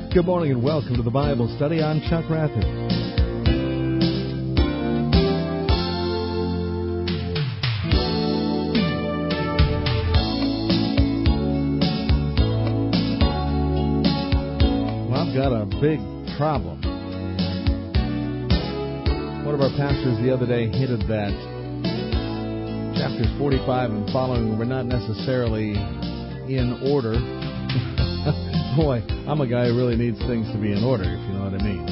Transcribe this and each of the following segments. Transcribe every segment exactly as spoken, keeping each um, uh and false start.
Good morning and welcome to the Bible Study. I'm Chuck Rathod. Well, I've got a big problem. One of our pastors the other day hinted that chapters forty-five and following were not necessarily in order. Boy, I'm a guy who really needs things to be in order, if you know what I mean.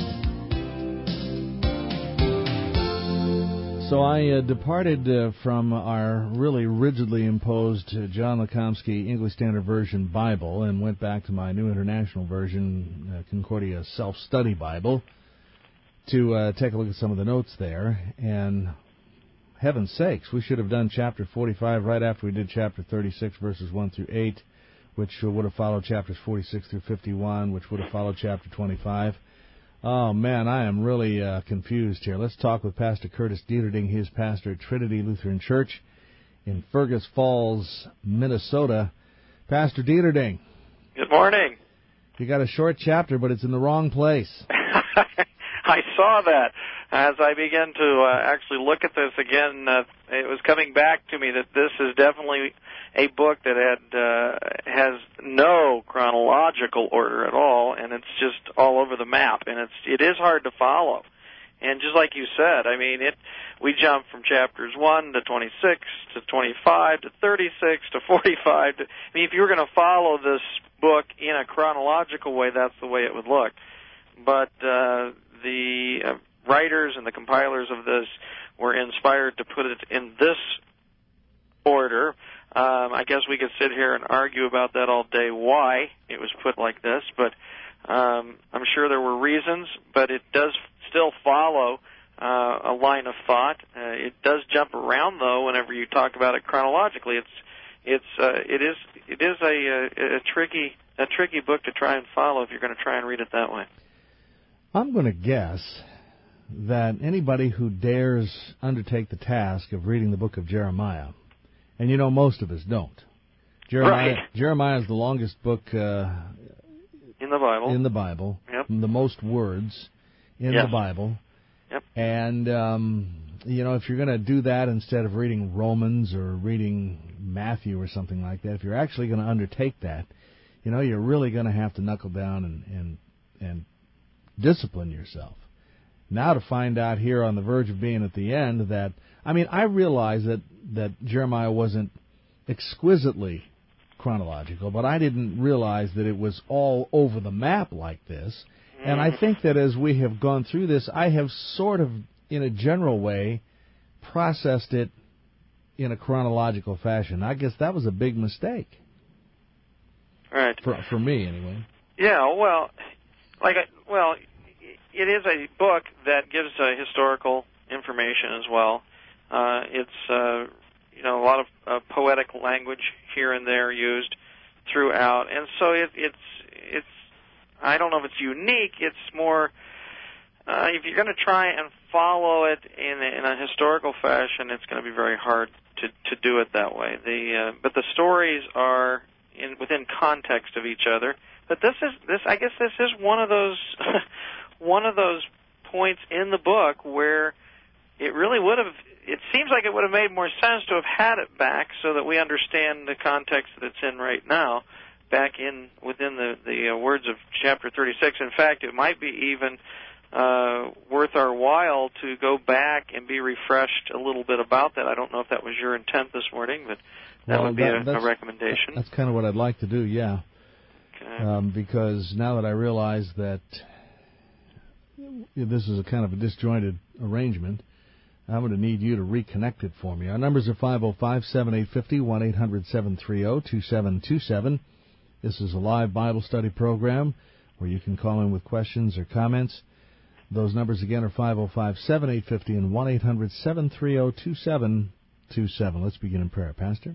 So I uh, departed uh, from our really rigidly imposed uh, John Lekomsky English Standard Version Bible and went back to my New International Version, uh, Concordia Self-Study Bible, to uh, take a look at some of the notes there. And heaven's sakes, we should have done chapter forty-five right after we did chapter thirty-six, verses one through eight, which would have followed chapters forty-six through fifty-one, which would have followed chapter twenty-five. Oh, man, I am really uh, confused here. Let's talk with Pastor Curtis Dieterding. He is pastor at Trinity Lutheran Church in Fergus Falls, Minnesota. Pastor Dieterding. Good morning. You got a short chapter, but it's in the wrong place. I saw that. As I began to uh, actually look at this again, uh, it was coming back to me that this is definitely a book that had uh, has no chronological order at all, and it's just all over the map, and it's it is hard to follow. And just like you said, I mean, it we jump from chapters one to twenty-six to twenty-five to thirty-six to forty-five. To, I mean, if you were going to follow this book in a chronological way, that's the way it would look. But uh, the uh, writers and the compilers of this were inspired to put it in this order. Um, I guess we could sit here and argue about that all day, why it was put like this, but um, I'm sure there were reasons, but it does still follow uh, a line of thought. Uh, it does jump around, though, whenever you talk about it chronologically. It's it's uh, it is it is a, a, a tricky a tricky book to try and follow if you're going to try and read it that way. I'm going to guess that anybody who dares undertake the task of reading the book of Jeremiah, and you know most of us don't. Jeremiah, right. Jeremiah is the longest book uh, in the Bible. In the Bible, yep. The most words in yes. the Bible. Yep. And um, you know, if you're going to do that instead of reading Romans or reading Matthew or something like that, if you're actually going to undertake that, you know, you're really going to have to knuckle down and and and discipline yourself. Now to find out here on the verge of being at the end that, I mean, I realize that, that Jeremiah wasn't exquisitely chronological, but I didn't realize that it was all over the map like this. And I think that as we have gone through this, I have sort of, in a general way, processed it in a chronological fashion. I guess that was a big mistake. Right. For, for me, anyway. Yeah, well, like, I, well... It is a book that gives uh, historical information as well. Uh, it's, uh, you know, a lot of uh, poetic language here and there used throughout, and so it, it's, it's. I don't know if it's unique. It's more uh, if you're going to try and follow it in a, in a historical fashion, it's going to be very hard to to do it that way. The uh, but the stories are in within context of each other. But this is this. I guess this is one of those. One of those points in the book where it really would have, it seems like it would have made more sense to have had it back so that we understand the context that it's in right now, back in within the, the uh, words of chapter thirty-six. In fact, it might be even uh, worth our while to go back and be refreshed a little bit about that. I don't know if that was your intent this morning, but that well, would be that, a, a recommendation. That's kind of what I'd like to do, yeah. Okay. Um, because now that I realize that this is a kind of a disjointed arrangement, I'm going to need you to reconnect it for me. Our numbers are five oh five, seven eight five oh, one eight hundred, seven three zero, two seven two seven. This is a live Bible study program where you can call in with questions or comments. Those numbers again are five oh five, seven eight five oh and one eight hundred, seven three zero, two seven two seven. Let's begin in prayer, Pastor.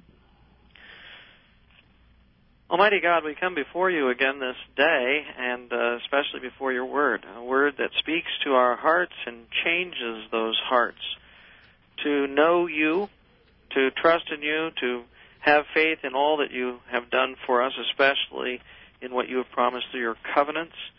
Almighty God, we come before you again this day, and uh, especially before your word, a word that speaks to our hearts and changes those hearts. To know you, to trust in you, to have faith in all that you have done for us, especially in what you have promised through your covenants,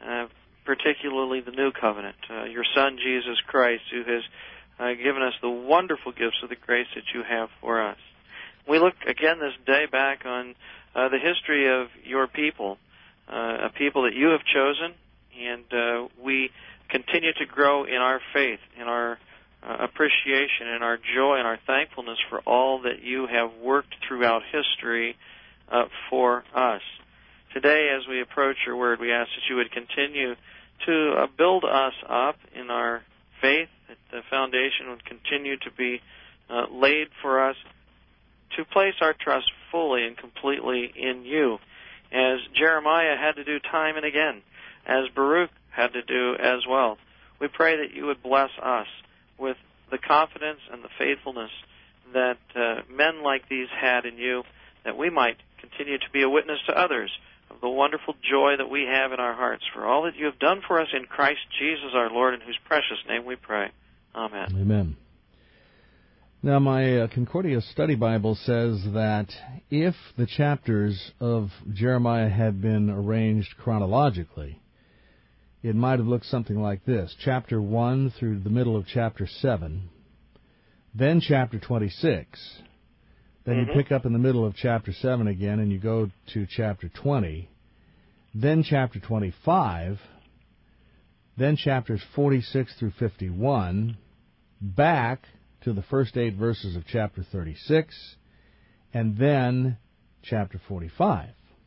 uh, particularly the new covenant, uh, your Son, Jesus Christ, who has uh, given us the wonderful gifts of the grace that you have for us. We look again this day back on uh, the history of your people, uh, a people that you have chosen, and uh, we continue to grow in our faith, in our uh, appreciation, in our joy, and our thankfulness for all that you have worked throughout history uh, for us. Today, as we approach your word, we ask that you would continue to uh, build us up in our faith, that the foundation would continue to be uh, laid for us to place our trust fully and completely in you, as Jeremiah had to do time and again, as Baruch had to do as well. We pray that you would bless us with the confidence and the faithfulness that uh, men like these had in you, that we might continue to be a witness to others of the wonderful joy that we have in our hearts for all that you have done for us in Christ Jesus our Lord, in whose precious name we pray. Amen. Amen. Now, my uh, Concordia Study Bible says that if the chapters of Jeremiah had been arranged chronologically, it might have looked something like this. Chapter one through the middle of chapter seven, then chapter twenty-six, then mm-hmm. you pick up in the middle of chapter seven again and you go to chapter twenty, then chapter twenty-five, then chapters forty-six through fifty-one, back to the first eight verses of chapter thirty-six, and then chapter forty-five.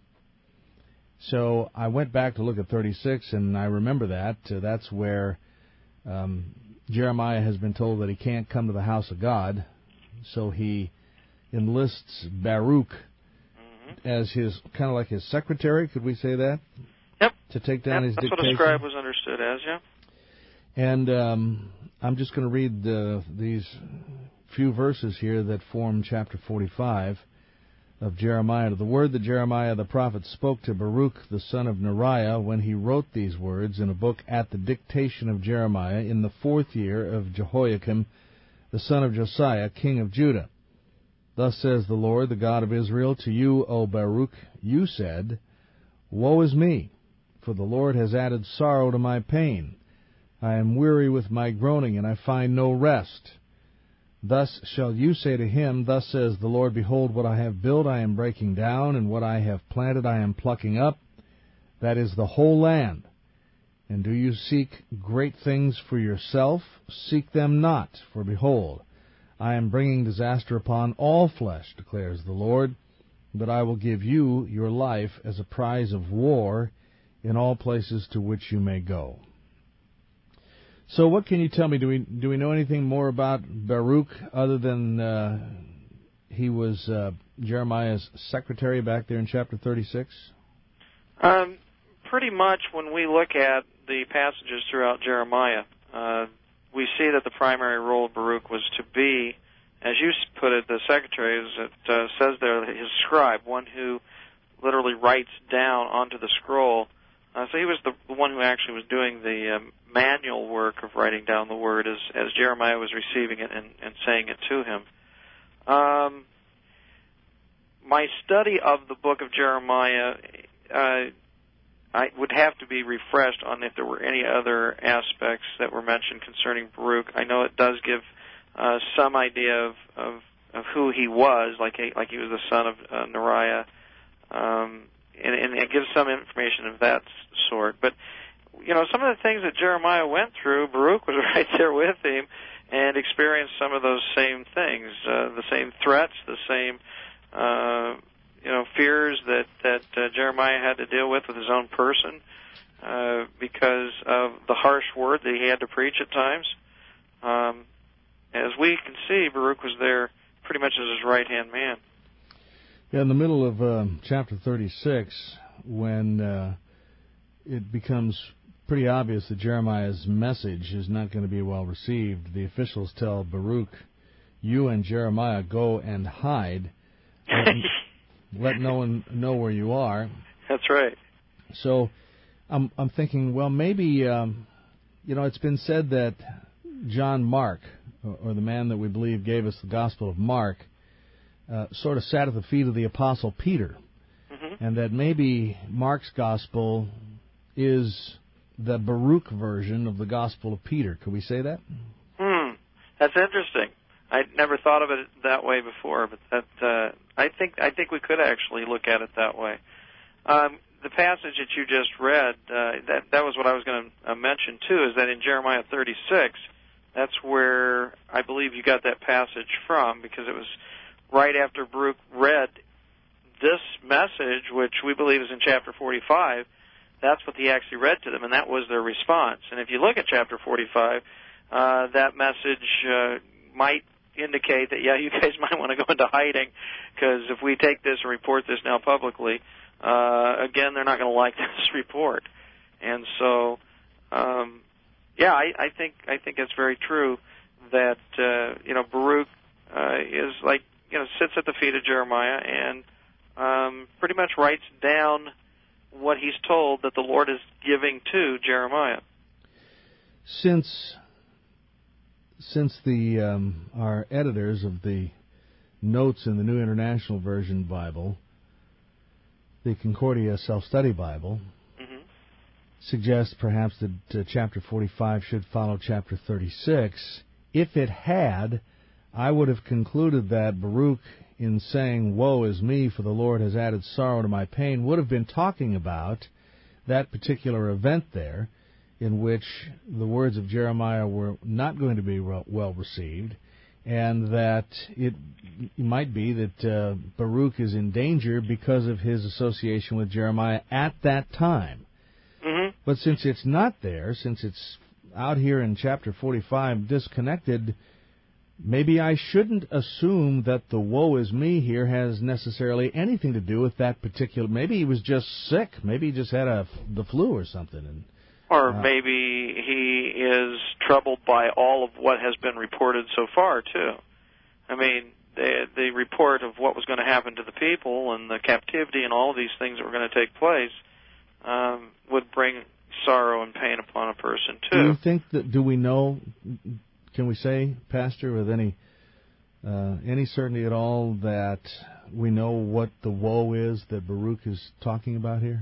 So I went back to look at thirty-six, and I remember that. Uh, that's where um, Jeremiah has been told that he can't come to the house of God, so he enlists Baruch mm-hmm. as his, kind of like his secretary, could we say that? Yep. To take down yep. his That's dictation. That's what a scribe was understood as, yeah. And um, I'm just going to read uh, these few verses here that form chapter forty-five of Jeremiah. The word that Jeremiah the prophet spoke to Baruch the son of Neriah when he wrote these words in a book at the dictation of Jeremiah in the fourth year of Jehoiakim the son of Josiah, king of Judah. Thus says the Lord, the God of Israel, to you, O Baruch, you said, Woe is me, for the Lord has added sorrow to my pain. I am weary with my groaning, and I find no rest. Thus shall you say to him, Thus says the Lord, Behold, what I have built I am breaking down, and what I have planted I am plucking up. That is the whole land. And do you seek great things for yourself? Seek them not, for behold, I am bringing disaster upon all flesh, declares the Lord. But I will give you your life as a prize of war in all places to which you may go. So what can you tell me? Do we do we know anything more about Baruch other than uh, he was uh, Jeremiah's secretary back there in chapter thirty-six? Um, pretty much when we look at the passages throughout Jeremiah, uh, we see that the primary role of Baruch was to be, as you put it, the secretary, as it uh, says there, his scribe, one who literally writes down onto the scroll. Uh, so he was the, the one who actually was doing the um, manual work of writing down the word as, as Jeremiah was receiving it and, and saying it to him. Um, my study of the book of Jeremiah, uh, I would have to be refreshed on if there were any other aspects that were mentioned concerning Baruch. I know it does give uh, some idea of, of, of who he was, like he, like he was the son of uh, Neriah, um, and, and it gives some information of that sort. But, you know, some of the things that Jeremiah went through, Baruch was right there with him and experienced some of those same things, uh, the same threats, the same, uh, you know, fears that, that uh, Jeremiah had to deal with with his own person uh, because of the harsh word that he had to preach at times. Um, as we can see, Baruch was there pretty much as his right-hand man. Yeah, in the middle of uh, chapter thirty-six, when uh, it becomes pretty obvious that Jeremiah's message is not going to be well received, the officials tell Baruch, you and Jeremiah go and hide. Let, let no one know where you are. That's right. So I'm, I'm thinking, well, maybe, um, you know, it's been said that John Mark, or, or the man that we believe gave us the Gospel of Mark, uh, sort of sat at the feet of the Apostle Peter, mm-hmm. and that maybe Mark's Gospel is the Baruch version of the Gospel of Peter. Could we say that? Hmm, that's interesting. I'd never thought of it that way before, but that uh, I think I think we could actually look at it that way. Um, the passage that you just read, uh, that that was what I was going to uh, mention too, is that in Jeremiah thirty-six, that's where I believe you got that passage from, because it was right after Baruch read this message, which we believe is in chapter forty-five. That's what he actually read to them, and that was their response. And if you look at chapter forty-five, uh, that message uh, might indicate that, yeah, you guys might want to go into hiding, because if we take this and report this now publicly, uh, again, they're not going to like this report. And so, um, yeah, I, I think I think it's very true that uh, you know Baruch uh, is like you know sits at the feet of Jeremiah and um, pretty much writes down what he's told that the Lord is giving to Jeremiah. Since since the um, our editors of the notes in the New International Version Bible, the Concordia Self-Study Bible, mm-hmm. suggests perhaps that uh, chapter forty-five should follow chapter thirty-six. If it had, I would have concluded that Baruch, in saying, "Woe is me, for the Lord has added sorrow to my pain," would have been talking about that particular event there, in which the words of Jeremiah were not going to be well received, and that it might be that uh, Baruch is in danger because of his association with Jeremiah at that time. Mm-hmm. But since it's not there, since it's out here in chapter forty-five disconnected, maybe I shouldn't assume that the woe is me here has necessarily anything to do with that particular... Maybe he was just sick. Maybe he just had a, the flu or something. And, or uh, maybe he is troubled by all of what has been reported so far, too. I mean, the, the report of what was going to happen to the people and the captivity and all of these things that were going to take place um, would bring sorrow and pain upon a person, too. Do you think that... Do we know... Can we say, Pastor, with any uh, any certainty at all that we know what the woe is that Baruch is talking about here?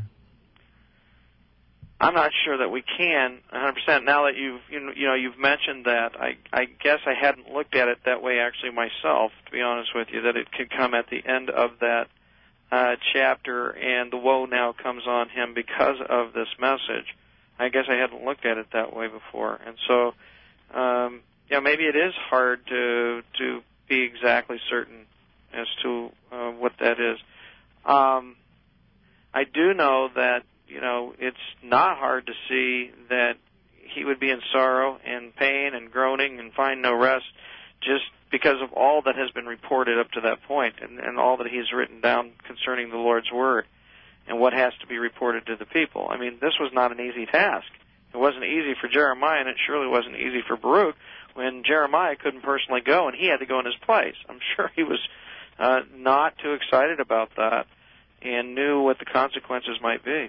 I'm not sure that we can one hundred percent. Now that you've you know, you know you've mentioned that, I I guess I hadn't looked at it that way actually myself. To be honest with you, that it could come at the end of that uh, chapter, and the woe now comes on him because of this message. I guess I hadn't looked at it that way before, and so. Um, Yeah, maybe it is hard to to be exactly certain as to uh, what that is. Um, I do know that you know it's not hard to see that he would be in sorrow and pain and groaning and find no rest, just because of all that has been reported up to that point, and, and all that he's written down concerning the Lord's word and what has to be reported to the people. I mean, this was not an easy task. It wasn't easy for Jeremiah, and it surely wasn't easy for Baruch, when Jeremiah couldn't personally go and he had to go in his place. I'm sure he was uh, not too excited about that and knew what the consequences might be.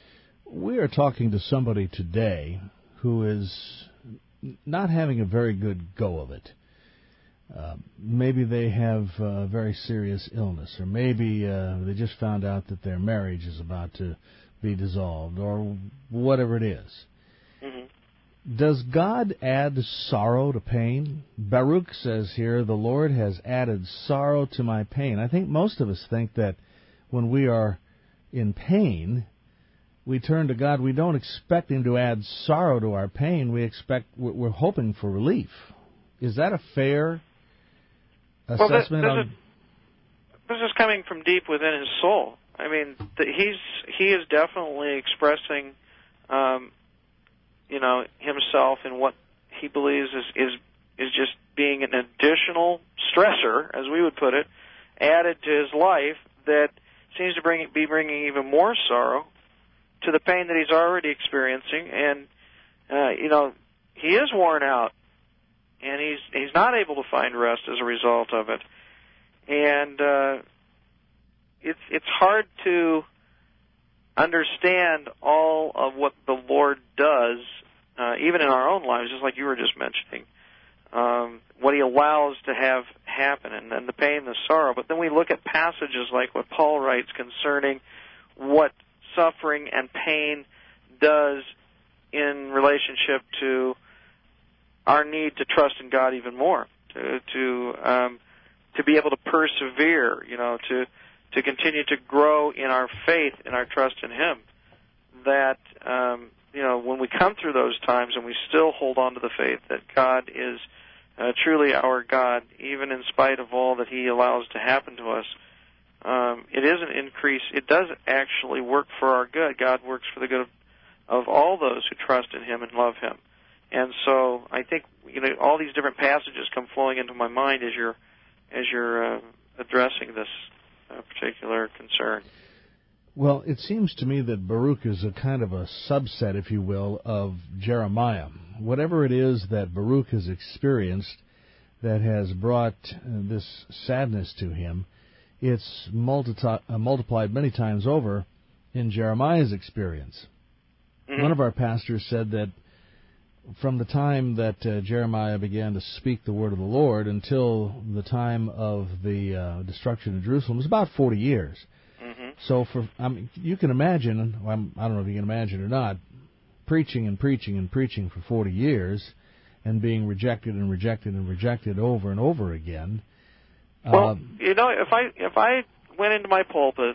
We are talking to somebody today who is not having a very good go of it. Uh, maybe they have a very serious illness, or maybe uh, they just found out that their marriage is about to be dissolved, or whatever it is. Mm-hmm. Does God add sorrow to pain? Baruch says here, the Lord has added sorrow to my pain. I think most of us think that when we are in pain, we turn to God. We don't expect Him to add sorrow to our pain. We expect, we're hoping for relief. Is that a fair assessment? Well, this, this, on... is, this is coming from deep within his soul. I mean, the, he's he is definitely expressing Um, you know, himself and what he believes is, is is just being an additional stressor, as we would put it, added to his life that seems to bring be bringing even more sorrow to the pain that he's already experiencing. And, uh, you know, he is worn out, and he's he's not able to find rest as a result of it. And uh, it's it's hard to understand all of what the Lord does, uh, even in our own lives, just like you were just mentioning, um, what He allows to have happen, and, and the pain, the sorrow. But then we look at passages like what Paul writes concerning what suffering and pain does in relationship to our need to trust in God even more, to to um, to be able to persevere, you know, to to continue to grow in our faith and our trust in Him. That um, you know, when we come through those times and we still hold on to the faith that God is uh, truly our God, even in spite of all that He allows to happen to us, um, it is an increase. It does actually work for our good. God works for the good of, of all those who trust in Him and love Him. And so I think, you know, all these different passages come flowing into my mind as you're as you're uh, addressing this uh, particular concern. Well, it seems to me that Baruch is a kind of a subset, if you will, of Jeremiah. Whatever it is that Baruch has experienced that has brought uh, this sadness to him, it's multi- uh, multiplied many times over in Jeremiah's experience. Mm-hmm. One of our pastors said that from the time that uh, Jeremiah began to speak the word of the Lord until the time of the uh, destruction of Jerusalem was about forty years. Mm-hmm. So for I mean, you can imagine, well, I don't know if you can imagine or not, preaching and preaching and preaching for forty years and being rejected and rejected and rejected over and over again. Well, uh, you know, if I if I went into my pulpit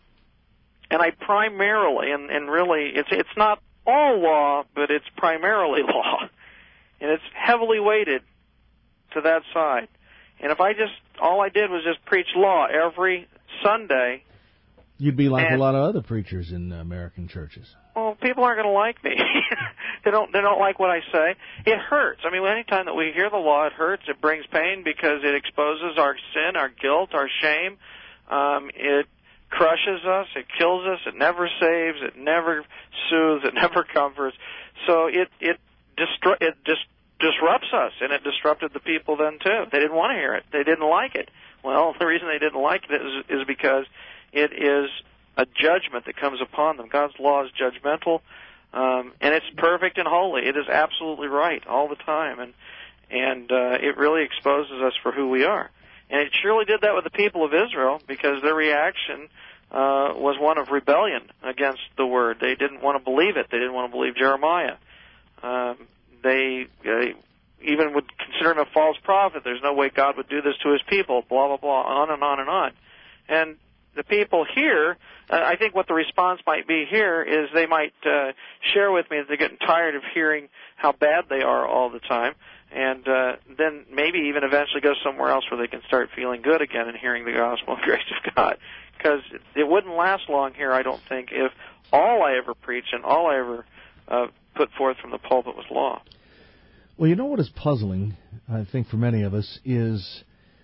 and I primarily, and, and really, it's it's not all law, but it's primarily law, and it's heavily weighted to that side. And if I just, all I did was just preach law every Sunday, you'd be like and, a lot of other preachers in American churches. Well, people aren't going to like me. they don't. They don't like what I say. It hurts. I mean, any time that we hear the law, it hurts. It brings pain because it exposes our sin, our guilt, our shame. Um, it crushes us, it kills us, it never saves, it never soothes, it never comforts. So it it distru- it dis- disrupts us, and it disrupted the people then too. They didn't want to hear it. They didn't like it. Well, the reason they didn't like it is, is because it is a judgment that comes upon them. God's law is judgmental, um, and it's perfect and holy. It is absolutely right all the time, and and uh, it really exposes us for who we are. And it surely did that with the people of Israel, because their reaction uh, was one of rebellion against the word. They didn't want to believe it. They didn't want to believe Jeremiah. Um, they uh, even would consider him a false prophet. There's no way God would do this to His people, blah, blah, blah, on and on and on. And the people here, uh, I think what the response might be here is they might uh, share with me that they're getting tired of hearing how bad they are all the time, and uh, then maybe even eventually go somewhere else where they can start feeling good again and hearing the gospel and grace of God. Because it wouldn't last long here, I don't think, if all I ever preached and all I ever uh, put forth from the pulpit was law. Well, you know what is puzzling, I think, for many of us, is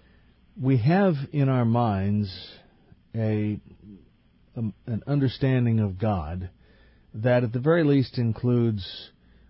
we have in our minds a, a an understanding of God that at the very least includes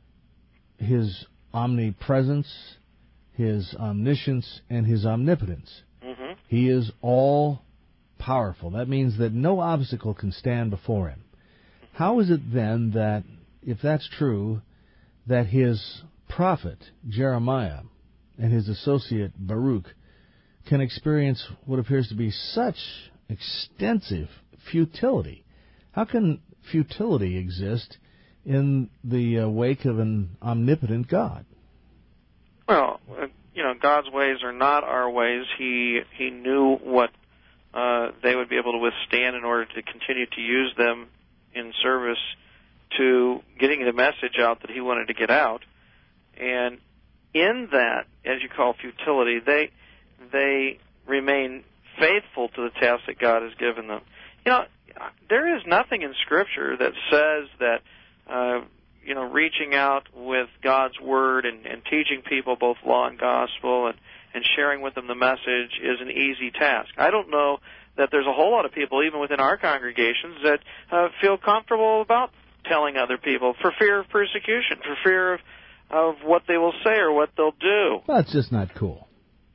His omnipresence, His omniscience, and His omnipotence. Mm-hmm. He is all powerful. That means that no obstacle can stand before Him. How is it then that, if that's true, that His prophet, Jeremiah, and his associate, Baruch, can experience what appears to be such extensive futility? How can futility exist in the uh, wake of an omnipotent God? Well, uh, you know, God's ways are not our ways. He He knew what uh, they would be able to withstand in order to continue to use them in service to getting the message out that He wanted to get out. And in that, as you call futility, they they remain faithful to the task that God has given them. You know, there is nothing in Scripture that says that, uh, you know, reaching out with God's Word and, and teaching people both law and gospel and, and sharing with them the message is an easy task. I don't know that there's a whole lot of people, even within our congregations, that uh, feel comfortable about telling other people for fear of persecution, for fear of, of what they will say or what they'll do. Well, it's just not cool.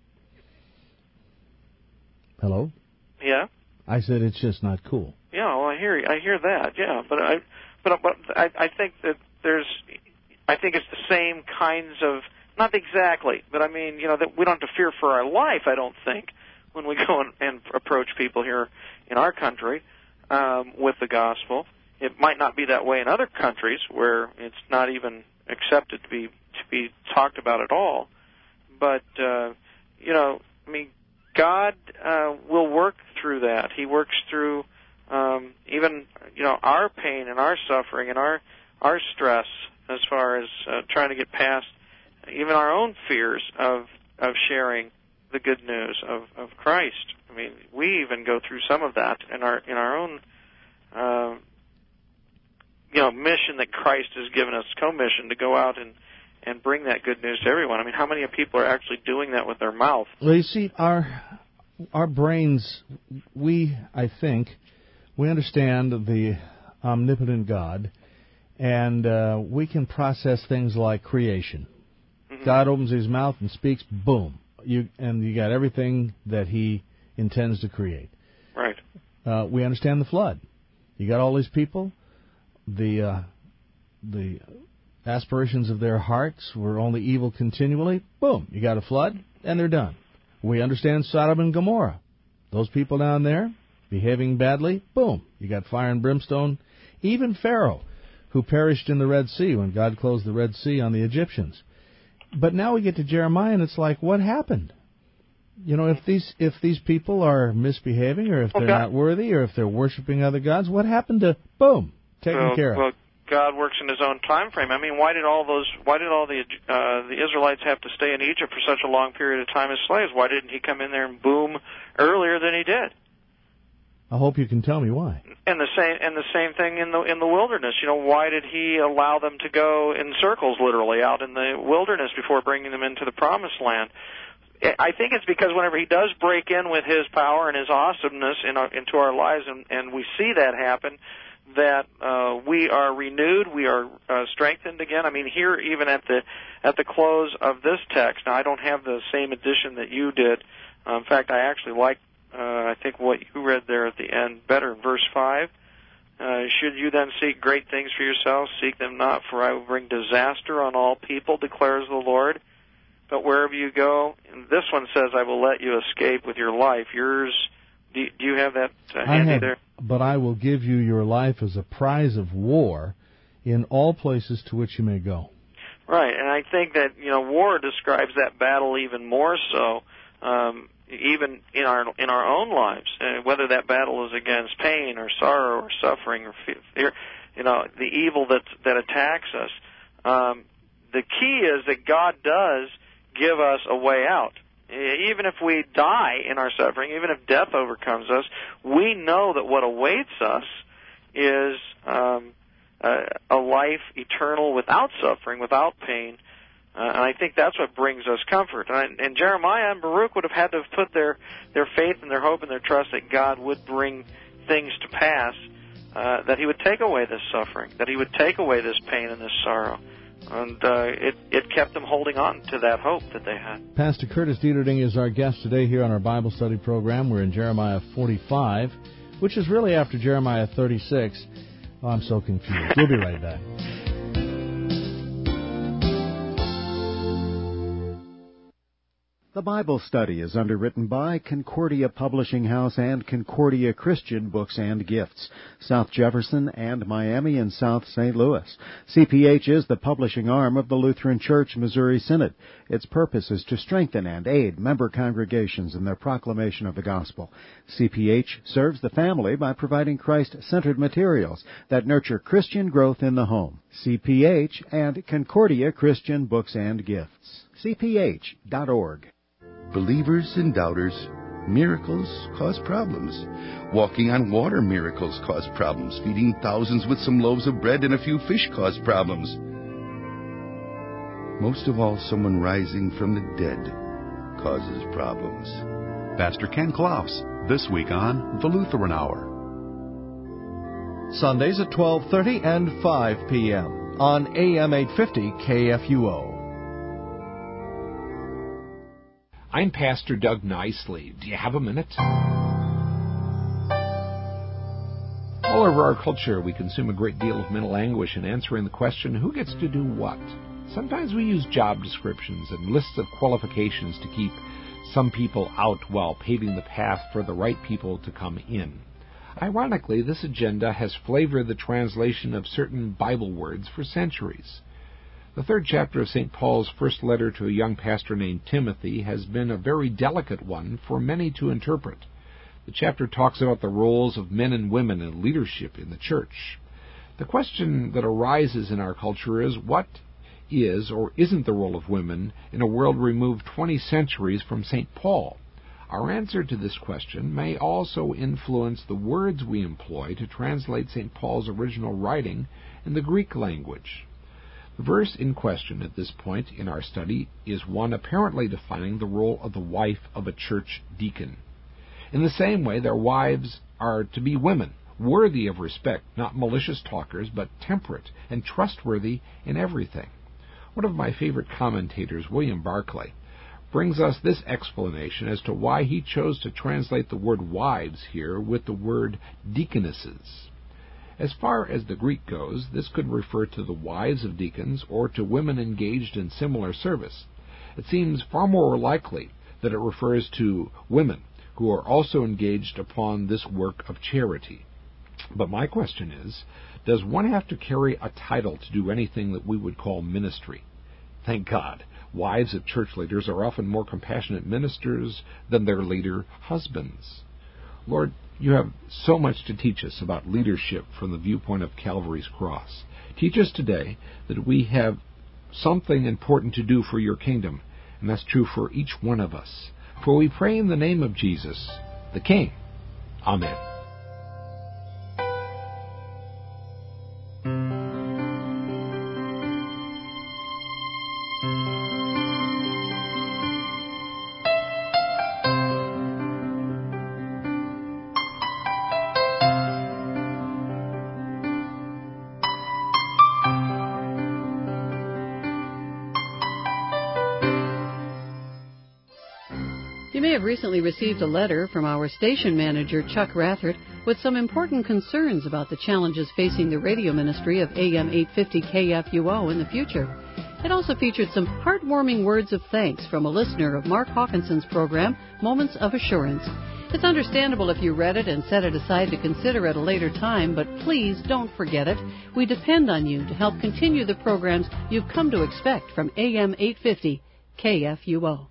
Hello? Yeah? I said it's just not cool. Yeah, well, I hear I hear that. Yeah, but I, but but I, I think that there's, I think it's the same kinds of, not exactly, but I mean, you know, that we don't have to fear for our life. I don't think when we go and, and approach people here in our country um, with the gospel. it might not be that way in other countries where it's not even accepted to be to be talked about at all. But uh, you know, I mean, God uh, will work through that. He works through um, even you know our pain and our suffering and our our stress as far as uh, trying to get past even our own fears of of sharing the good news of, of Christ. I mean, we even go through some of that in our in our own uh, you know mission that Christ has given us, co-mission to go out and and bring that good news to everyone. I mean, how many people are actually doing that with their mouth? Well, you see, our our brains, we, I think, we understand the omnipotent God, and uh, we can process things like creation. Mm-hmm. God opens his mouth and speaks, boom, you and you got everything that he intends to create. Right. Uh, we understand the flood. You got all these people, the uh, the aspirations of their hearts were only evil continually. Boom, you got a flood, and they're done. We understand Sodom and Gomorrah. Those people down there behaving badly, boom, you got fire and brimstone. Even Pharaoh, who perished in the Red Sea when God closed the Red Sea on the Egyptians. But now we get to Jeremiah, and it's like, what happened? You know, if these if these people are misbehaving, or if they're well, God, not worthy, or if they're worshiping other gods, what happened to, boom, taken well, care of? Well, God works in his own time frame. I mean, why did all those? Why did all the uh, the Israelites have to stay in Egypt for such a long period of time as slaves? Why didn't he come in there and boom earlier than he did? I hope you can tell me why. And the same and the same thing in the in the wilderness. You know, why did he allow them to go in circles, literally, out in the wilderness before bringing them into the Promised Land? I think it's because whenever he does break in with his power and his awesomeness in our, into our lives, and, and we see that happen, that uh, we are renewed, we are uh, strengthened again. I mean, here even at the at the close of this text, now I don't have the same edition that you did. Uh, in fact, I actually like, uh, I think what you read there at the end better, verse five. Uh, should you then seek great things for yourselves, seek them not, for I will bring disaster on all people, declares the Lord. But wherever you go, and this one says, I will let you escape with your life. Yours, do you, do you have that uh, handy have, there? But I will give you your life as a prize of war in all places to which you may go. Right, and I think that, you know, war describes that battle even more so, um, even in our in our own lives, uh, whether that battle is against pain or sorrow or suffering or fear, you know, the evil that that attacks us. Um, the key is that God does give us a way out. Even if we die in our suffering, even if death overcomes us, we know that what awaits us is um, a, a life eternal without suffering, without pain. Uh, and I think that's what brings us comfort. And, and Jeremiah and Baruch would have had to have put their, their faith and their hope and their trust that God would bring things to pass, uh, that he would take away this suffering, that he would take away this pain and this sorrow. And uh, it, it kept them holding on to that hope that they had. Pastor Curtis Dieterding is our guest today here on our Bible study program. We're in Jeremiah forty-five, which is really after Jeremiah thirty-six. Oh, I'm so confused. We'll be right back. The Bible Study is underwritten by Concordia Publishing House and Concordia Christian Books and Gifts, South Jefferson and Miami and South Saint Louis. C P H is the publishing arm of the Lutheran Church Missouri Synod. Its purpose is to strengthen and aid member congregations in their proclamation of the gospel. C P H serves the family by providing Christ-centered materials that nurture Christian growth in the home. C P H and Concordia Christian Books and Gifts. C P H dot org. Believers and doubters, miracles cause problems. Walking on water miracles cause problems. Feeding thousands with some loaves of bread and a few fish cause problems. Most of all, someone rising from the dead causes problems. Pastor Ken Klaus, this week on The Lutheran Hour. Sundays at twelve thirty and five p.m. on A M eight fifty K F U O. I'm Pastor Doug Nicely. Do you have a minute? All over our culture, we consume a great deal of mental anguish in answering the question, who gets to do what? Sometimes we use job descriptions and lists of qualifications to keep some people out while paving the path for the right people to come in. Ironically, this agenda has flavored the translation of certain Bible words for centuries. The third chapter of Saint Paul's first letter to a young pastor named Timothy has been a very delicate one for many to interpret. The chapter talks about the roles of men and women in leadership in the church. The question that arises in our culture is, what is or isn't the role of women in a world removed twenty centuries from Saint Paul? Our answer to this question may also influence the words we employ to translate Saint Paul's original writing in the Greek language. The verse in question at this point in our study is one apparently defining the role of the wife of a church deacon. In the same way, their wives are to be women, worthy of respect, not malicious talkers, but temperate and trustworthy in everything. One of my favorite commentators, William Barclay, brings us this explanation as to why he chose to translate the word wives here with the word deaconesses. As far as the Greek goes, this could refer to the wives of deacons or to women engaged in similar service. It seems far more likely that it refers to women who are also engaged upon this work of charity. But my question is, does one have to carry a title to do anything that we would call ministry? Thank God, wives of church leaders are often more compassionate ministers than their leader husbands. Lord, you have so much to teach us about leadership from the viewpoint of Calvary's cross. Teach us today that we have something important to do for your kingdom, and that's true for each one of us. For we pray in the name of Jesus, the King. Amen. You may have recently received a letter from our station manager, Chuck Rathert, with some important concerns about the challenges facing the radio ministry of A M eight fifty K F U O in the future. It also featured some heartwarming words of thanks from a listener of Mark Hawkinson's program, Moments of Assurance. It's understandable if you read it and set it aside to consider at a later time, but please don't forget it. We depend on you to help continue the programs you've come to expect from A M eight fifty K F U O.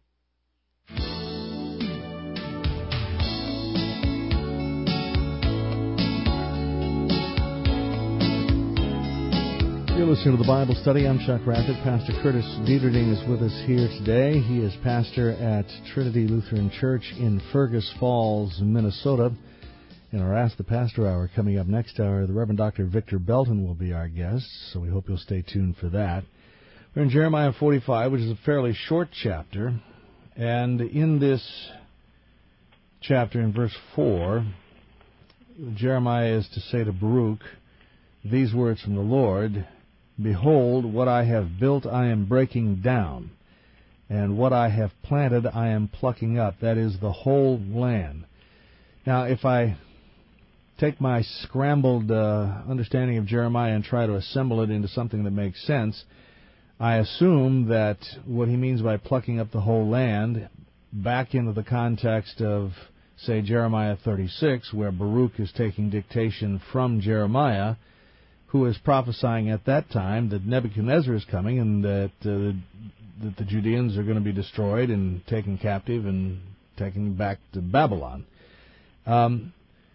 You're listening to the Bible Study. I'm Chuck Rathert. Pastor Curtis Dieterding is with us here today. He is pastor at Trinity Lutheran Church in Fergus Falls, Minnesota. In our Ask the Pastor Hour coming up next hour, the Reverend Doctor Victor Belton will be our guest, so we hope you'll stay tuned for that. We're in Jeremiah forty-five, which is a fairly short chapter, and in this chapter, in verse four, Jeremiah is to say to Baruch these words from the Lord: Behold, what I have built I am breaking down, and what I have planted I am plucking up, that is, the whole land. Now, if I take my scrambled uh, understanding of Jeremiah and try to assemble it into something that makes sense, I assume that what he means by plucking up the whole land, back into the context of, say, Jeremiah thirty-six, where Baruch is taking dictation from Jeremiah, who is prophesying at that time that Nebuchadnezzar is coming and that, uh, that the Judeans are going to be destroyed and taken captive and taken back to Babylon. Um,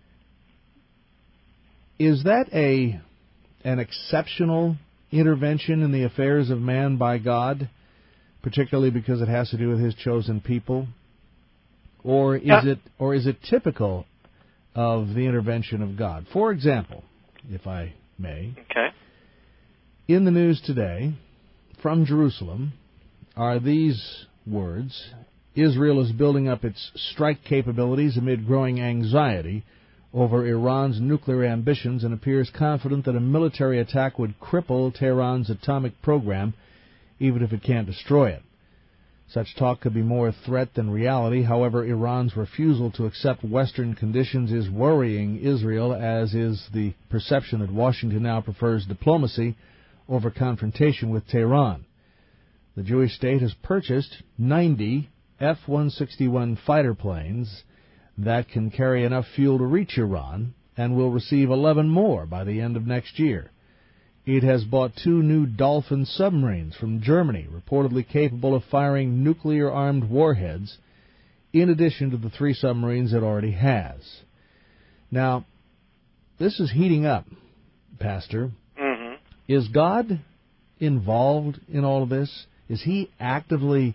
is that a an exceptional intervention in the affairs of man by God, particularly because it has to do with His chosen people, or is yeah. it or is it typical of the intervention of God? For example, if I may. Okay. In the news today, from Jerusalem, are these words: Israel is building up its strike capabilities amid growing anxiety over Iran's nuclear ambitions and appears confident that a military attack would cripple Tehran's atomic program, even if it can't destroy it. Such talk could be more a threat than reality. However, Iran's refusal to accept Western conditions is worrying Israel, as is the perception that Washington now prefers diplomacy over confrontation with Tehran. The Jewish state has purchased ninety F one sixty-one fighter planes that can carry enough fuel to reach Iran and will receive eleven more by the end of next year. It has bought two new Dolphin submarines from Germany, reportedly capable of firing nuclear-armed warheads, in addition to the three submarines it already has. Now, this is heating up, Pastor. Mm-hmm. Is God involved in all of this? Is he actively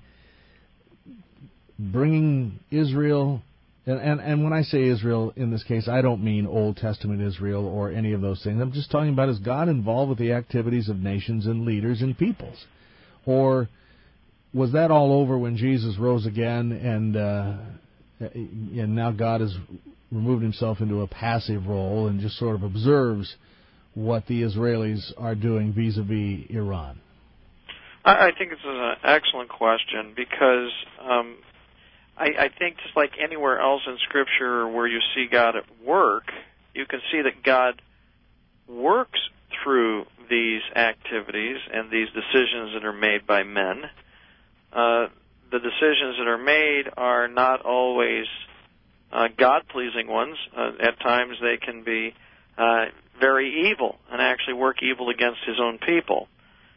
bringing Israel, and, and, and when I say Israel in this case, I don't mean Old Testament Israel or any of those things. I'm just talking about, is God involved with the activities of nations and leaders and peoples? Or was that all over when Jesus rose again, and uh, and now God has removed himself into a passive role and just sort of observes what the Israelis are doing vis-a-vis Iran? I, I think it's an excellent question because um, I, I think just like anywhere else in Scripture where you see God at work, you can see that God works through these activities and these decisions that are made by men. Uh, the decisions that are made are not always uh, God-pleasing ones. Uh, at times they can be uh, very evil and actually work evil against his own people.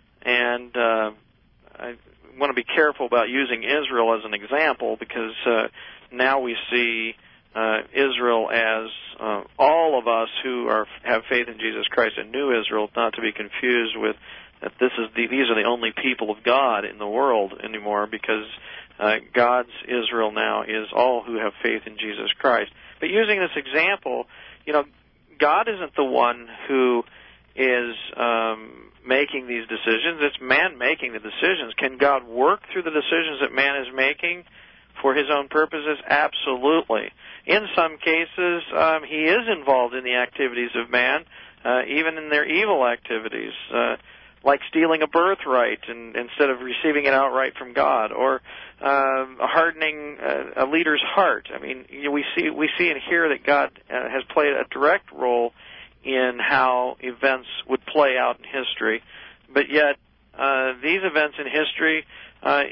And uh, I want to be careful about using Israel as an example because uh, now we see uh, Israel as uh, all of us who are have faith in Jesus Christ and knew Israel, not to be confused with that this is the, these are the only people of God in the world anymore, because uh, God's Israel now is all who have faith in Jesus Christ. But using this example, you know, God isn't the one who is um, making these decisions. It's man making the decisions. Can God work through the decisions that man is making for his own purposes? Absolutely. In some cases, um, he is involved in the activities of man, uh, even in their evil activities. Uh, like stealing a birthright and, instead of receiving it outright from God, or um, hardening a, a leader's heart. I mean, you know, we see we see and hear that God uh, has played a direct role in how events would play out in history. But yet, uh, these events in history, uh,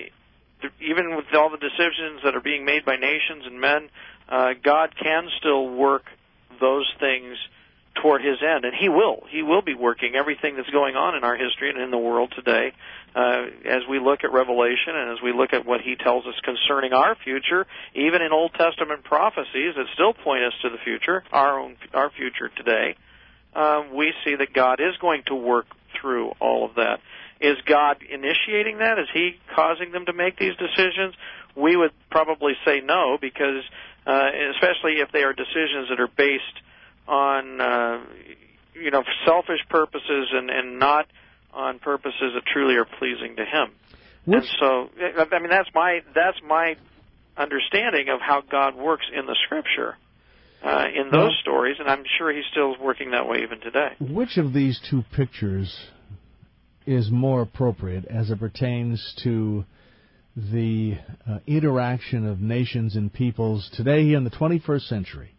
even with all the decisions that are being made by nations and men, uh, God can still work those things toward his end, and he will. He will be working everything that's going on in our history and in the world today uh, as we look at Revelation and as we look at what he tells us concerning our future, even in Old Testament prophecies that still point us to the future, our own our future today. Um, we see that God is going to work through all of that. Is God initiating that? Is he causing them to make these decisions? We would probably say no, because uh, especially if they are decisions that are based on, uh, you know, selfish purposes and, and not on purposes that truly are pleasing to him. Which, and so, I mean, that's my that's my understanding of how God works in the Scripture, uh, in those well, stories, and I'm sure he's still working that way even today. Which of these two pictures is more appropriate as it pertains to the uh, interaction of nations and peoples today in the twenty-first century?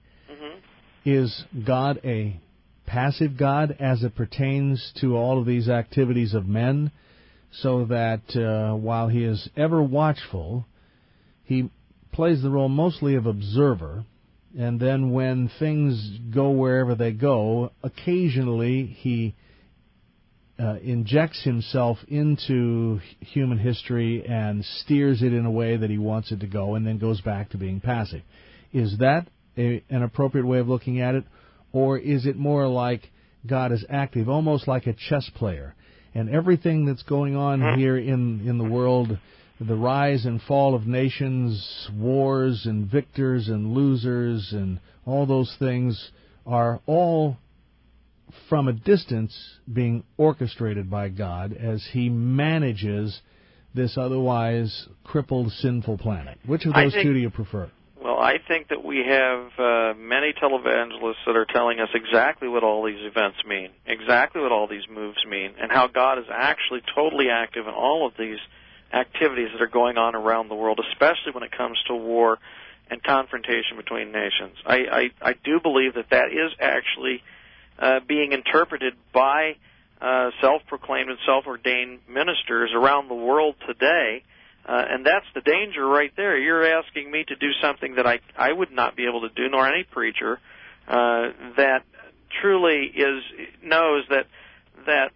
Is God a passive God as it pertains to all of these activities of men, so that uh, while he is ever watchful, he plays the role mostly of observer, and then when things go wherever they go, occasionally he uh, injects himself into human history and steers it in a way that he wants it to go, and then goes back to being passive? Is that A, an appropriate way of looking at it, or is it more like God is active, almost like a chess player, and everything that's going on here in, in the world, the rise and fall of nations, wars and victors and losers and all those things are all from a distance being orchestrated by God as he manages this otherwise crippled, sinful planet? Which of those think- two do you prefer? Well, I think that we have uh, many televangelists that are telling us exactly what all these events mean, exactly what all these moves mean, and how God is actually totally active in all of these activities that are going on around the world, especially when it comes to war and confrontation between nations. I, I, I do believe that that is actually uh, being interpreted by uh, self-proclaimed and self-ordained ministers around the world today, Uh, and that's the danger right there. You're asking me to do something that I, I would not be able to do, nor any preacher, uh, that truly is, knows that, that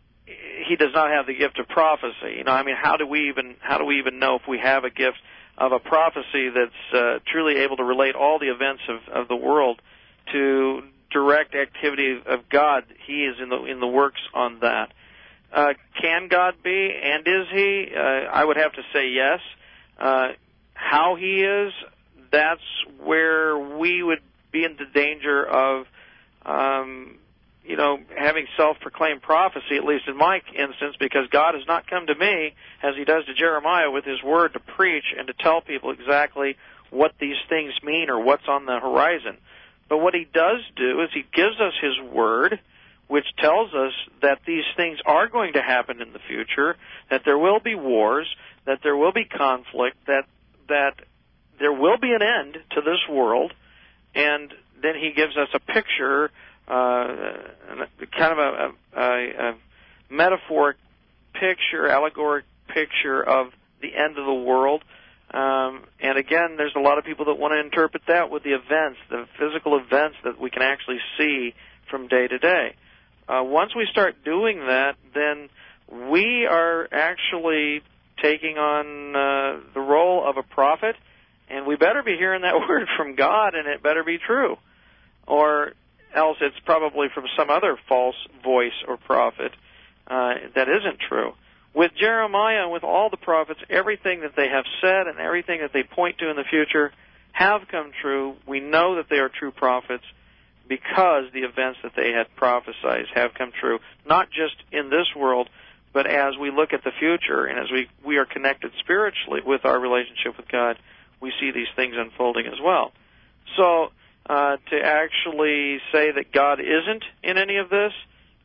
he does not have the gift of prophecy. You know, I mean, how do we even, how do we even know if we have a gift of a prophecy that's, uh, truly able to relate all the events of, of the world to direct activity of God? He is in the, in the works on that. Uh, can God be, and is He? Uh, I would have to say yes. Uh, how He is, that's where we would be in the danger of, um, you know, having self-proclaimed prophecy, at least in my instance, because God has not come to me, as He does to Jeremiah, with His word to preach and to tell people exactly what these things mean or what's on the horizon. But what He does do is He gives us His word, which tells us that these things are going to happen in the future, that there will be wars, that there will be conflict, that that there will be an end to this world, and then He gives us a picture, uh, kind of a, a, a metaphoric picture, allegoric picture of the end of the world. Um, and again, there's a lot of people that want to interpret that with the events, the physical events that we can actually see from day to day. Uh, once we start doing that, then we are actually taking on uh, the role of a prophet, and we better be hearing that word from God, and it better be true. Or else it's probably from some other false voice or prophet uh, that isn't true. With Jeremiah and with all the prophets, everything that they have said and everything that they point to in the future have come true. We know that they are true prophets, because the events that they had prophesied have come true, not just in this world, but as we look at the future and as we, we are connected spiritually with our relationship with God, we see these things unfolding as well. So uh, to actually say that God isn't in any of this,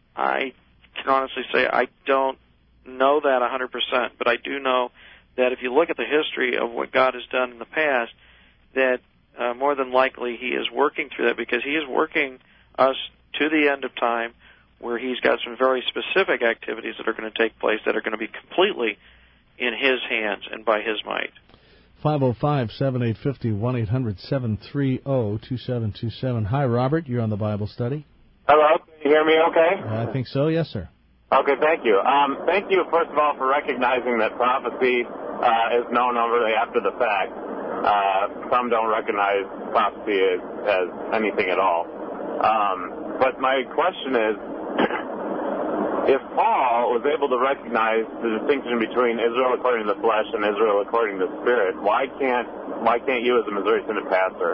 I can honestly say I don't know that one hundred percent, but I do know that if you look at the history of what God has done in the past, that Uh, more than likely He is working through that, because He is working us to the end of time, where He's got some very specific activities that are going to take place that are going to be completely in His hands and by His might. five oh five, seven eight five oh, one eight hundred, seven three zero, two seven two seven. Hi, Robert. You're on the Bible study. Hello. Can you hear me okay? Uh, I think so. Yes, sir. Okay, thank you. Um, thank you, first of all, for recognizing that prophecy uh, is known only after the fact. Uh, some don't recognize prophecy as, as anything at all. Um, but my question is, if Paul was able to recognize the distinction between Israel according to the flesh and Israel according to the spirit, why can't why can't you as a Missouri Synod pastor?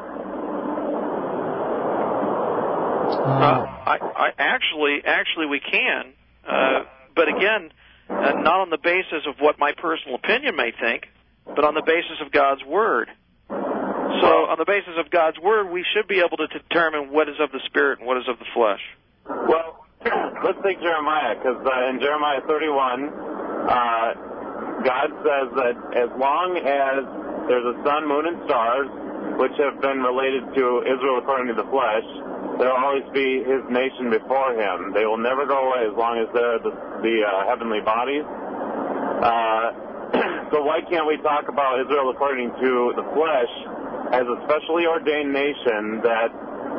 Uh, I, I actually, actually, we can, uh, but again, uh, not on the basis of what my personal opinion may think, but on the basis of God's Word. So on the basis of God's Word, we should be able to determine what is of the Spirit and what is of the flesh. Well, let's take Jeremiah, because uh, in Jeremiah thirty-one, uh, God says that as long as there's a sun, moon, and stars, which have been related to Israel according to the flesh, there will always be His nation before Him. They will never go away as long as they're the, the uh, heavenly bodies. Uh, So why can't we talk about Israel according to the flesh as a specially ordained nation that,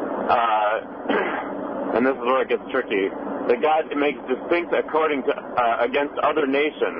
uh, and this is where it gets tricky, that God makes distinct according to uh, against other nations?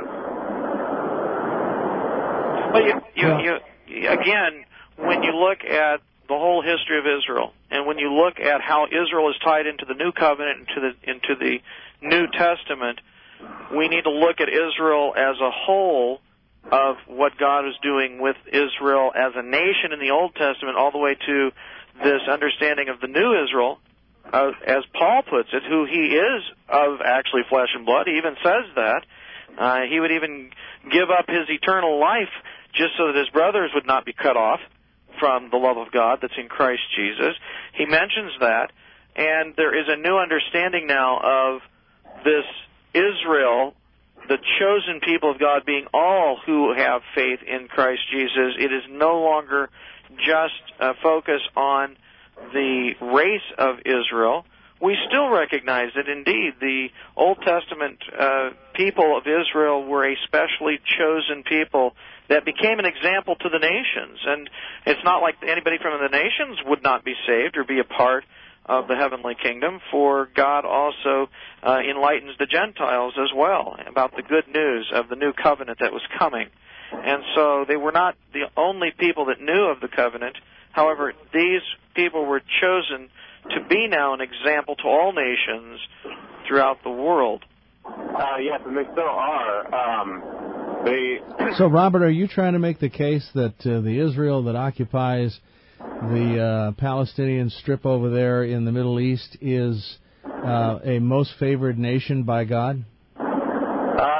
Well, you, you, you, again, when you look at the whole history of Israel, and when you look at how Israel is tied into the New Covenant, into the into the New Testament, we need to look at Israel as a whole of what God is doing with Israel as a nation in the Old Testament, all the way to this understanding of the new Israel, uh, as Paul puts it, who he is of actually flesh and blood. He even says that. Uh, he would even give up his eternal life just so that his brothers would not be cut off from the love of God that's in Christ Jesus. He mentions that, and there is a new understanding now of this Israel, the chosen people of God, being all who have faith in Christ Jesus. It is no longer just a focus on the race of Israel, we still recognize that indeed the Old Testament uh, people of Israel were a specially chosen people that became an example to the nations. And it's not like anybody from the nations would not be saved or be a part of the heavenly kingdom, for God also uh, enlightens the Gentiles as well about the good news of the new covenant that was coming. And so they were not the only people that knew of the covenant. However, these people were chosen to be now an example to all nations throughout the world. Uh, yes, and they still are. Um, they so, Robert, are you trying to make the case that uh, the Israel that occupies the uh, Palestinian strip over there in the Middle East is uh, a most favored nation by God? Uh,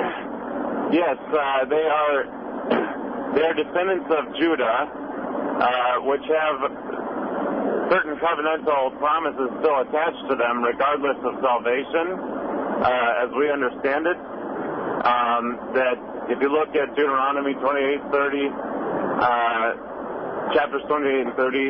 yes, uh, they are. They are descendants of Judah, uh, which have certain covenantal promises still attached to them, regardless of salvation, uh, as we understand it. Um, that if you look at Deuteronomy twenty-eight thirty, uh, chapters twenty-eight and thirty,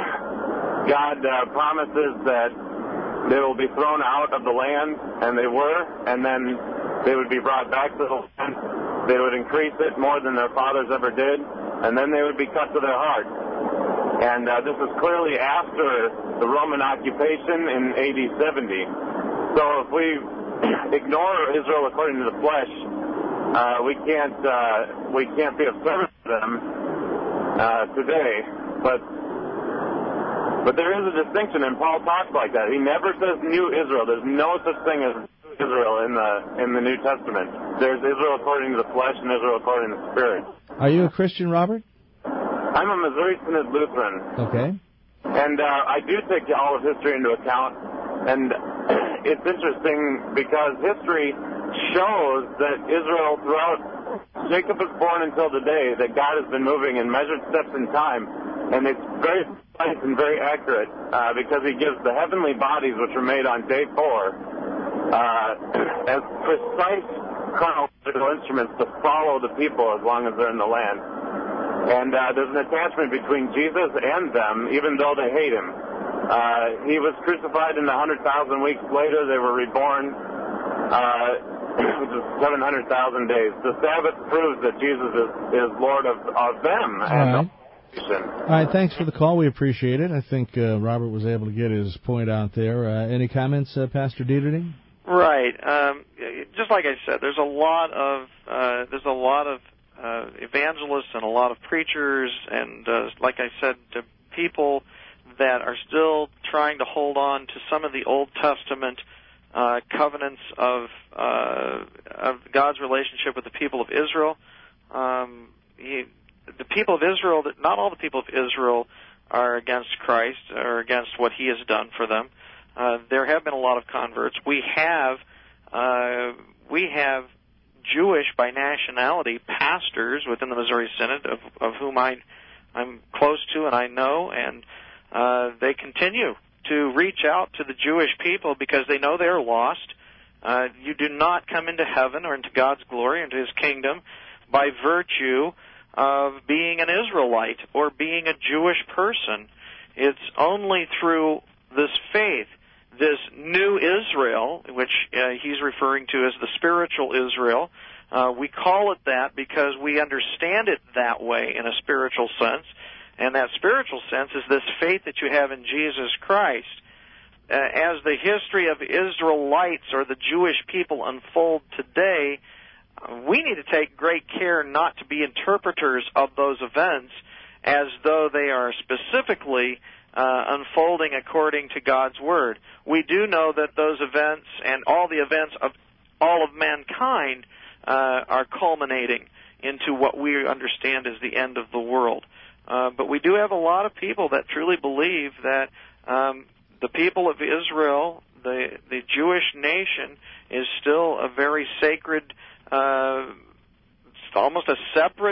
God uh, promises that they will be thrown out of the land, and they were, and then they would be brought back to the land. They would increase it more than their fathers ever did, and then they would be cut to their heart. And uh, this is clearly after the Roman occupation in A D seventy. So if we ignore Israel according to the flesh, uh, we can't uh, we can't be of service to them uh, today. But but there is a distinction, and Paul talks like that. He never says New Israel. There's no such thing as Israel in the in the New Testament. There's Israel according to the flesh and Israel according to the Spirit. Are you a Christian, Robert? I'm a Missouri Synod Lutheran. Okay. And uh, I do take all of history into account. And it's interesting because history shows that Israel, throughout Jacob was born until today, that God has been moving in measured steps in time. And it's very precise and very accurate uh, because he gives the heavenly bodies, which were made on day four, uh, as precise chronological instruments to follow the people as long as they're in the land. And uh, there's an attachment between Jesus and them, even though they hate him. Uh, he was crucified, and a hundred thousand weeks later they were reborn, uh, which is seven hundred thousand days. The Sabbath proves that Jesus is, is Lord of, of them. All and right. All right, thanks for the call. We appreciate it. I think uh, Robert was able to get his point out there. Uh, any comments, uh, Pastor Dieterding? Right. Um, just like I said, there's a lot of uh, there's a lot of Uh, evangelists and a lot of preachers and, uh, like I said, to people that are still trying to hold on to some of the Old Testament uh, covenants of, uh, of God's relationship with the people of Israel. Um, he, the people of Israel, not all the people of Israel are against Christ or against what He has done for them. Uh, there have been a lot of converts. We have, uh, we have. Jewish by nationality pastors within the Missouri Synod, of, of whom I, I'm close to and I know, and uh, they continue to reach out to the Jewish people because they know they're lost. Uh, you do not come into heaven or into God's glory, into His kingdom, by virtue of being an Israelite or being a Jewish person. It's only through this faith, this new Israel, which uh, he's referring to as the spiritual Israel. Uh, we call it that because we understand it that way in a spiritual sense, and that spiritual sense is this faith that you have in Jesus Christ. Uh, as the history of Israelites or the Jewish people unfold today, uh, we need to take great care not to be interpreters of those events as though they are specifically Uh, unfolding according to God's Word. We do know that those events and all the events of all of mankind uh, are culminating into what we understand as the end of the world. Uh, but we do have a lot of people that truly believe that um, the people of Israel, the the Jewish nation, is still a very sacred, uh, almost a separate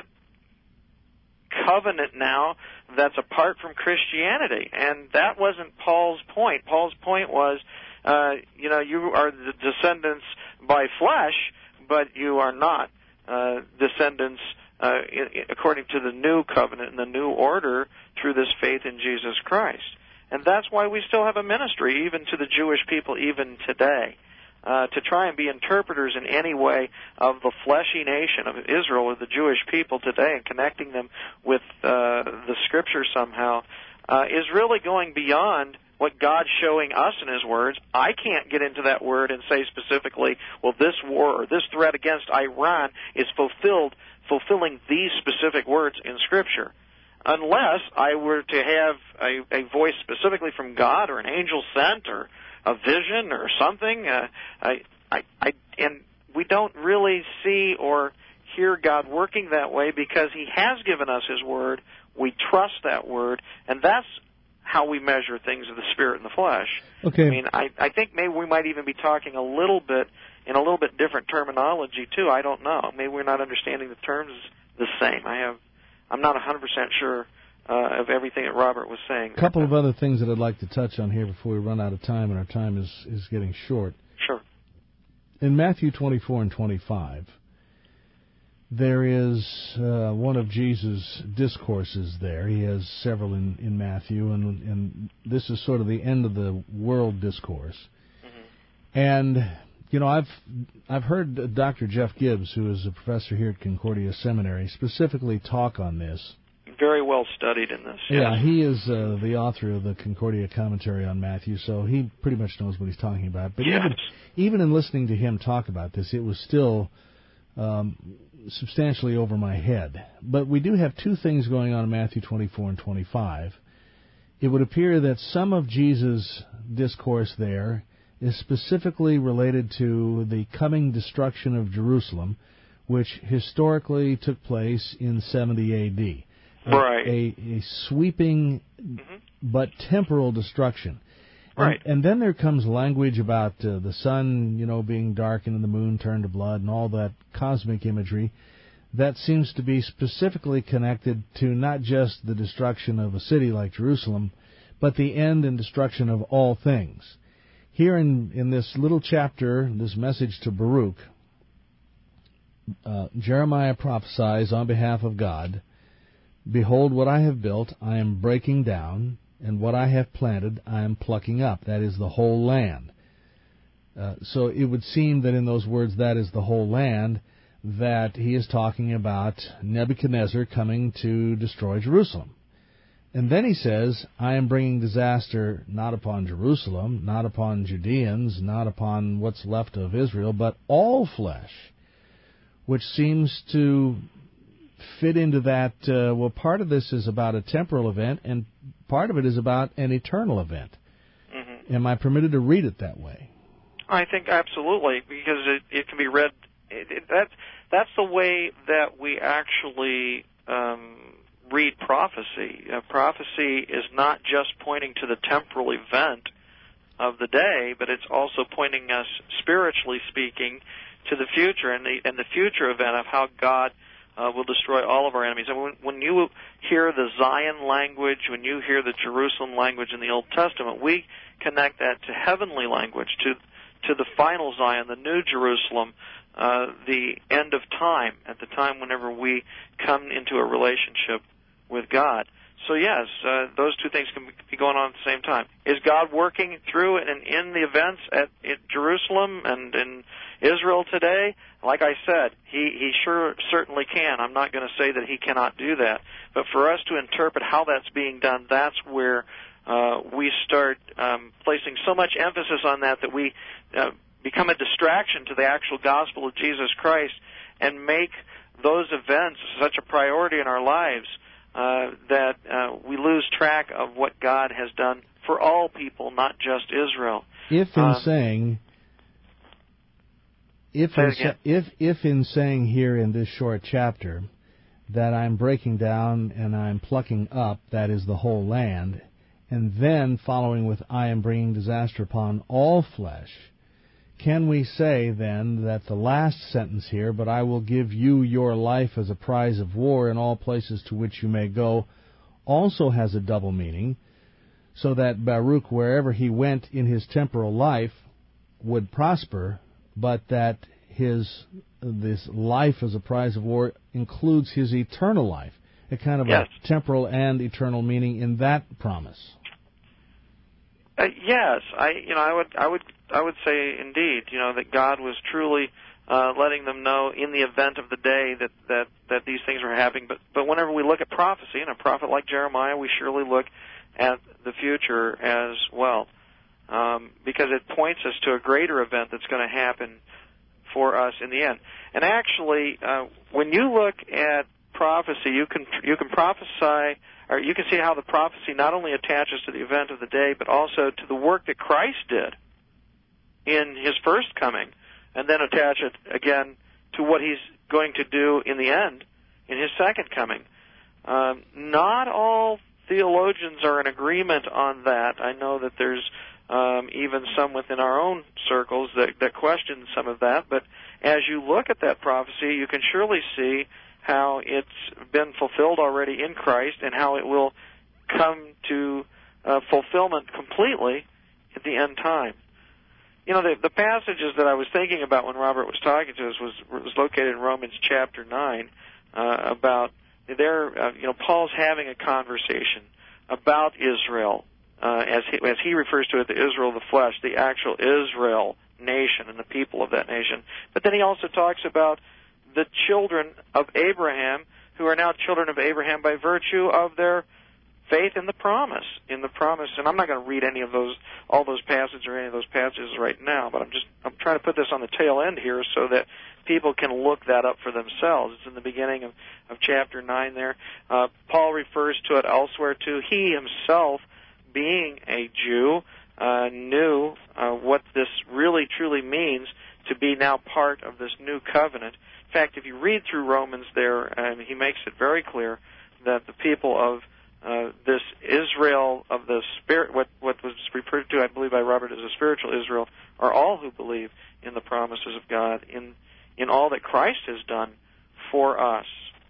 covenant now that's apart from Christianity. And that wasn't Paul's point. Paul's point was, uh, you know, you are the descendants by flesh, but you are not uh, descendants uh, in, according to the new covenant and the new order through this faith in Jesus Christ. And that's why we still have a ministry, even to the Jewish people, even today, uh, to try and be interpreters in any way of the fleshy nation of Israel or the Jewish people today and connecting them with uh, the Scripture somehow, uh, is really going beyond what God's showing us in His words. I can't get into that word and say specifically, well, this war or this threat against Iran is fulfilled, fulfilling these specific words in Scripture, unless I were to have a, a voice specifically from God or an angel sent or a vision or something. Uh, I, I, I, and we don't really see or hear God working that way because He has given us His word. We trust that word, and that's how we measure things of the spirit and the flesh. Okay. I mean, I, I think maybe we might even be talking a little bit in a little bit different terminology too. I don't know. Maybe we're not understanding the terms the same. I have, I'm not one hundred percent sure uh, of everything that Robert was saying. A couple of other things that I'd like to touch on here before we run out of time, and our time is, is getting short. Sure. In Matthew twenty-four and twenty-five, there is uh, one of Jesus' discourses there. He has several in, in Matthew, and, and this is sort of the end of the world discourse. Mm-hmm. And, you know, I've I've heard Doctor Jeff Gibbs, who is a professor here at Concordia Seminary, specifically talk on this. Very well studied in this. Yes. Yeah, he is uh, the author of the Concordia commentary on Matthew, so he pretty much knows what he's talking about. But yes. even, even in listening to him talk about this, it was still Um, substantially over my head. But we do have two things going on in Matthew twenty-four and twenty-five. It would appear that some of Jesus' discourse there is specifically related to the coming destruction of Jerusalem, which historically took place in seventy A D. Right. A, a, a sweeping mm-hmm. but temporal destruction. Right. And, and then there comes language about uh, the sun, you know, being darkened and the moon turned to blood and all that cosmic imagery that seems to be specifically connected to not just the destruction of a city like Jerusalem, but the end and destruction of all things. Here in, in this little chapter, this message to Baruch, uh, Jeremiah prophesies on behalf of God, "Behold, what I have built I am breaking down, and what I have planted I am plucking up." That is the whole land. Uh, so it would seem that in those words, "that is the whole land," that he is talking about Nebuchadnezzar coming to destroy Jerusalem. And then he says, "I am bringing disaster not upon Jerusalem, not upon Judeans, not upon what's left of Israel, but all flesh," which seems to fit into that, uh, well, part of this is about a temporal event, and part of it is about an eternal event. Mm-hmm. Am I permitted to read it that way? I think absolutely, because it, it can be read. It, it, that's that's the way that we actually um, read prophecy. Uh, prophecy is not just pointing to the temporal event of the day, but it's also pointing us, spiritually speaking, to the future and the and the future event of how God Uh, will destroy all of our enemies. And when, when you hear the Zion language, when you hear the Jerusalem language in the Old Testament, we connect that to heavenly language, to to the final Zion, the New Jerusalem, uh, the end of time, at the time whenever we come into a relationship with God. So yes, uh, those two things can be going on at the same time. Is God working through and in the events at, at Jerusalem and in Israel today? Like I said, he, he sure certainly can. I'm not going to say that he cannot do that. But for us to interpret how that's being done, that's where uh, we start um, placing so much emphasis on that that we uh, become a distraction to the actual gospel of Jesus Christ and make those events such a priority in our lives uh, that uh, we lose track of what God has done for all people, not just Israel. If in um, saying... If in, if if in saying here in this short chapter that I'm breaking down and I'm plucking up, that is the whole land, and then following with I am bringing disaster upon all flesh, can we say then that the last sentence here, "but I will give you your life as a prize of war in all places to which you may go," also has a double meaning, so that Baruch, wherever he went in his temporal life, would prosper, but that his this life as a prize of war includes his eternal life, a kind of yes. a temporal and eternal meaning in that promise? Uh, yes, I you know I would I would I would say indeed you know that God was truly uh, letting them know in the event of the day that, that, that these things are happening. But but whenever we look at prophecy, and a prophet like Jeremiah, we surely look at the future as well, um, because it points us to a greater event that's going to happen for us in the end. And actually, uh, when you look at prophecy, you can you can prophesy. Or you can see how the prophecy not only attaches to the event of the day, but also to the work that Christ did in his first coming, and then attach it again to what he's going to do in the end, in his second coming. Um, not all theologians are in agreement on that. I know that there's um, even some within our own circles that, that question some of that, but as you look at that prophecy, you can surely see how it's been fulfilled already in Christ and how it will come to uh, fulfillment completely at the end time. You know, the, the passages that I was thinking about when Robert was talking to us was was located in Romans chapter nine uh, about there. Uh, you know, Paul's having a conversation about Israel uh, as he, as he refers to it, the Israel of the flesh, the actual Israel nation and the people of that nation. But then he also talks about the children of Abraham, who are now children of Abraham by virtue of their faith in the promise, in the promise. And I'm not going to read any of those, all those passages or any of those passages right now, but I'm just, I'm trying to put this on the tail end here so that people can look that up for themselves. It's in the beginning of, of chapter nine there. Uh, Paul refers to it elsewhere too. He himself, being a Jew, uh, knew uh, what this really truly means to be now part of this new covenant. In fact, if you read through Romans there, um, he makes it very clear that the people of uh, this Israel of the Spirit, what, what was referred to, I believe, by Robert as a spiritual Israel, are all who believe in the promises of God, in in all that Christ has done for us.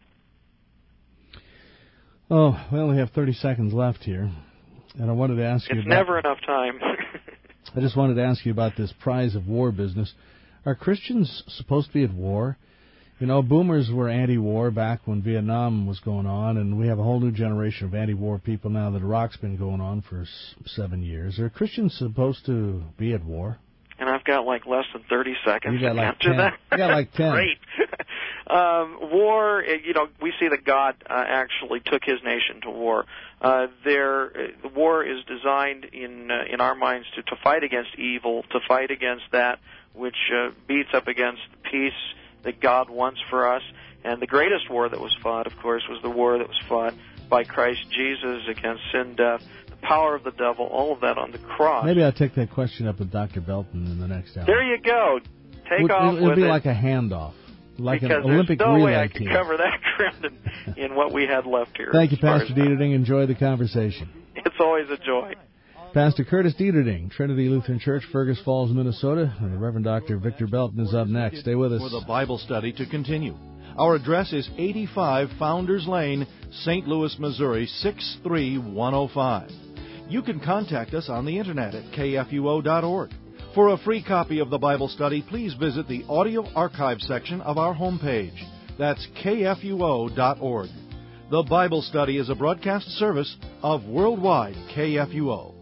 Oh, we only have thirty seconds left here, and I wanted to ask you It's about... never enough time. I just wanted to ask you about this prize of war business. Are Christians supposed to be at war? You know, boomers were anti-war back when Vietnam was going on, and we have a whole new generation of anti-war people now that Iraq's been going on for seven years. Are Christians supposed to be at war? And I've got like less than thirty seconds you got to like answer ten. that. You got like ten. Great. um, war, you know, we see that God uh, actually took his nation to war. Uh, there, the war is designed in uh, in our minds to, to fight against evil, to fight against that which uh, beats up against the peace that God wants for us. And the greatest war that was fought, of course, was the war that was fought by Christ Jesus against sin, death, the power of the devil, all of that on the cross. Maybe I'll take that question up with Doctor Belton in the next hour. There you go. Take it'll, off it'll with be it. like a handoff, like because an Olympic there's no relay way I can team. cover that ground in, in what we had left here. Thank you, as Pastor Dieterding. Enjoy the conversation. It's always a joy. Pastor Curtis Dieterding, Trinity Lutheran Church, Fergus Falls, Minnesota. And the Reverend Doctor Victor Belton is up next. Stay with us. For the Bible study to continue. Our address is eighty-five Founders Lane, Saint Louis, Missouri, six three one oh five. You can contact us on the internet at K F U O dot org. For a free copy of the Bible study, please visit the audio archive section of our homepage. That's K F U O dot org. The Bible study is a broadcast service of Worldwide K F U O.